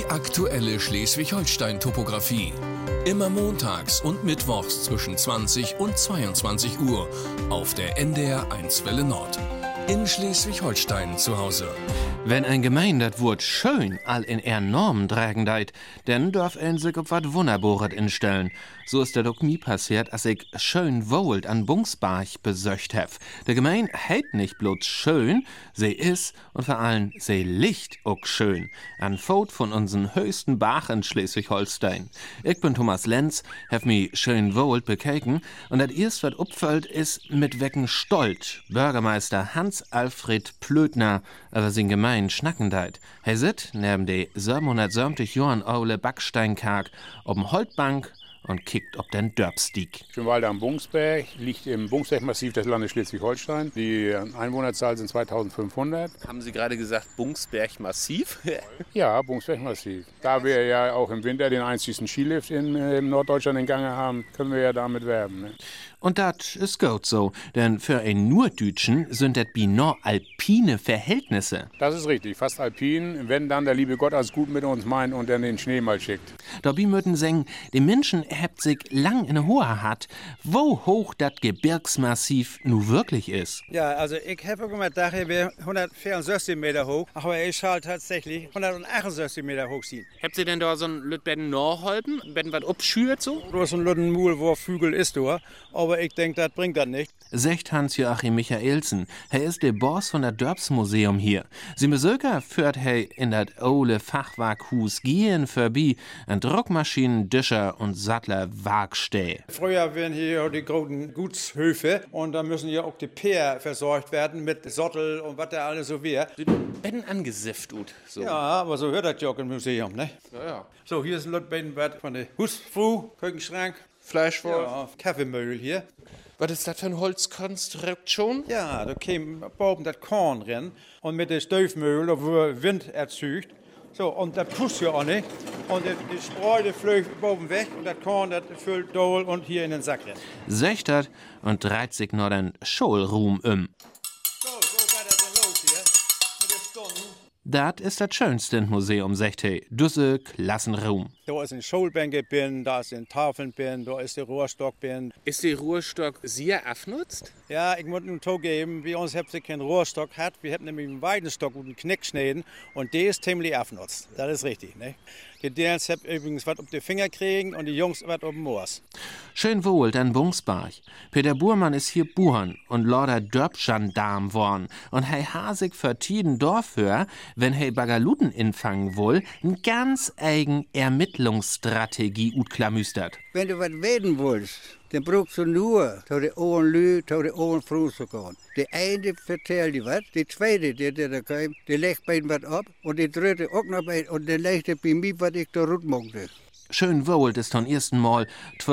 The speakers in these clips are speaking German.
Die aktuelle Schleswig-Holstein-Topographie. Immer montags und mittwochs zwischen 20 und 22 Uhr auf der NDR 1 Welle Nord. In Schleswig-Holstein zu Hause. Wenn ein Gemein dat Wort schön all in Normen tragen deit, dann darf ein sich auf wat Wunderbohret instellen. So ist das auch nie passiert, als ich schön wohlt an Bungsbach besöcht hef. Der Gemein heit nicht bloß schön, sie is und vor allem sie licht auch schön. An Fout von unseren höchsten Bach in Schleswig-Holstein. Ich bin Thomas Lenz, hef mi schön wohlt bekeken und das erst wat upfällt ist mit wecken Stolz. Bürgermeister Hans-Alfred Plötner über sin Gemein schnacken deit. He sit neben de 770 Jahren aule Backsteinkarg ob'm Holtbank und kickt ob den Dörbstieg. Schönwalde am Bungsberg liegt im Bungsbergmassiv des Landes Schleswig-Holstein. Die Einwohnerzahl sind 2500. Haben Sie gerade gesagt Bungsbergmassiv? Ja, Bungsbergmassiv. Da wir ja auch im Winter den einzigsten Skilift in Norddeutschland in Gange haben, können wir ja damit werben. Ne? Und dat is gut so, denn für ein Norddeutschen sind das binor alpine Verhältnisse. Das ist richtig, fast alpin, wenn dann der liebe Gott als gut mit uns meint und dann den Schnee mal schickt. Dabei möchten sagen, die Menschen hebt sich lang in Hohe hat, wo hoch das Gebirgsmassiv nu wirklich ist. Ja, also ich habe gedacht, dass wir 164 Meter hoch, aber ich soll tatsächlich 168 Meter hoch sein. Habt ihr denn da so ein Lütbetten Norholpen? Betten was abschürt so? Da ist ein Lüttenmühl, wo Flügel ist, aber ich denke, das bringt das nicht. Sagt Hans-Joachim Michaelsen. Er ist der Boss von der Dörbsmuseum hier. Sie Besucher führt er in das ole Fachwerkhus gehen vorbei an Druckmaschinen, Discher und Sattler Waagsteh. Früher waren hier die großen Gutshöfe und da müssen ja auch die Peer versorgt werden mit Sottel und was da alles so wäre. Betten angesifft ut. So. Ja, aber so hört das ja auch im Museum, ne? Ja. So, hier ist ein Lütbetten von der Husfrau, Küchenschrank. Fleischwolf. Ja, Kaffeemüll hier. Was ist das für ein Holzkonstruktion? Ja, da käme oben das Korn rein und mit der Stoffmüll, da wird Wind erzeugt. So, und das pusst ja auch nicht. Und die Spreude flögt oben weg und das Korn, das füllt Dohl und hier in den Sack rein. Sechtert und dreht sich noch den Schulruhm So geht das denn los hier mit den Stunden. Das ist das schönste im Museum, sagt er. Düsse Klassenruhm. Da ist ein Schulbänke bin, da ist ein Tafeln bin, da ist der Rohrstock bin. Ist der Ruhestock sehr abnutzt? Ja, ich muss nun zugeben, bei uns habt ihr keinen Rohrstock hat. Wir haben nämlich einen Weidenstock und einen Knickschneden und der ist ziemlich abnutzt. Das ist richtig, ne? Die Dirns habt übrigens was auf die Finger kriegen und die Jungs was auf dem Moors. Schön wohl, an Bungsbach. Peter Burmann ist hier Buhern und Lorder Dörbgendarm worn. Und hei hasig vertieden dafür, wenn hei Bagaluten infangen wohl, n ganz eigen Ermittlungsstrategie utklamüstert. Wenn du was werden willst, dann brauchst du nur zu den Ohren Lü, zu den Ohren Frau zu gehen. Der eine vertellt dir was, der zweite, der da kommt, der legt bei ihm was ab und der dritte auch noch bei und der legt bei mir, was ich da rut mochte. Schön wohl ist zum ersten Mal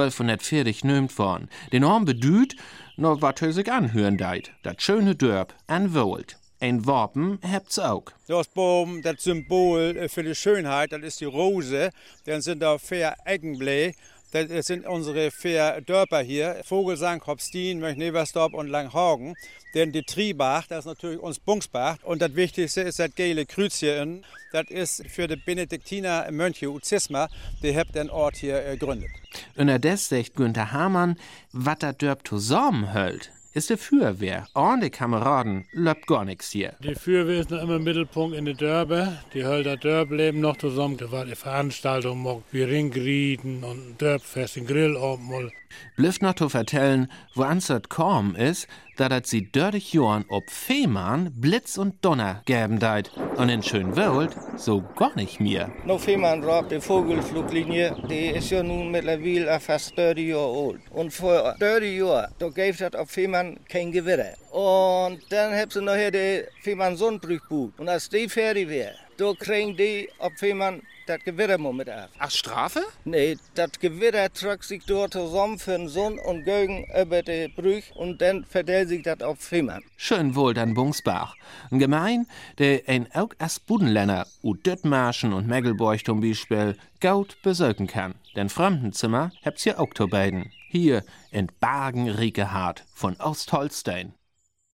1240 nömt worden. Den Orm bedüht, nur wat er sich anhören deit. Dat schöne Dörp an Wohlt. Ein Wappen habt's auch. Das Baum, das Symbol für die Schönheit, das ist die Rose. Dann sind da 4 Eggenblä. Das sind unsere 4 Dörper hier. Vogelsang, Hopstin, Möchneverstorp und Langhagen. Denn die Triebach, das ist natürlich uns Bungsbach. Und das Wichtigste ist das gelbe Kreuzchen. Das ist für die Benediktiner Mönche Uzisma. Die haben den Ort hier gegründet. Und das sagt Günther Hamann, wat dat Dörp zusammen hält, ist der Feuerwehr. Ohne Kameraden läuft gar nix hier. Die Feuerwehr ist noch immer im Mittelpunkt in der Dörpe. Die hält das Dörpleben noch zusammen. Da war die Veranstaltung, wie Ringgrieden und Dörpfest, den Grill oben. Blüft noch zu vertellen, wo ansert kaum ist, da dat sie 30 Jahren ob Fehmarn Blitz und Donner geben deit. Und in Schönwald so gar nicht mehr. Noch Fehmarn Rock, die Vogelfluglinie, die ist ja nun mittlerweile fast 30 Jahre alt. Und vor 30 Jahren, da gab es auf Fehmarn kein Gewitter. Und dann haben sie nachher die Fehmarn Sonnenbrüch gebucht. Und als die fertig wäre, da kriegen die auf Fehmarn das Gewitter mal mit ab. Ach, Strafe? Nee, das Gewitter trägt sich dort zusammen für den Sonn und Gögen über die Brüch und dann verteilt sich das auf Fehmarn. Schön wohl dann Bungsbach. Ein Gemein, der ein auch als Budenländer, Döttmarschen und Megelborch zum Beispiel, gut besöken kann. Denn Fremdenzimmer habt's hier auch zu beiden. Hier in Bargen-Riekehart von Ostholstein.